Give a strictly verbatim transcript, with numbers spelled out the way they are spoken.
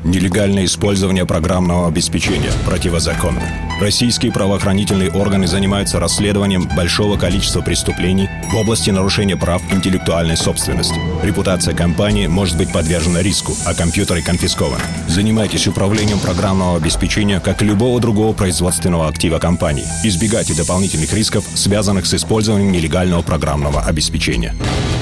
Нелегальное использование программного обеспечения противозаконно. Российские правоохранительные органы занимаются расследованием большого количества преступлений в области нарушения прав интеллектуальной собственности. Репутация компании может быть подвержена риску, а компьютеры конфискованы. Занимайтесь управлением программного обеспечения, как и любого другого производственного актива компании. Избегайте дополнительных рисков, связанных с использованием нелегального программного обеспечения.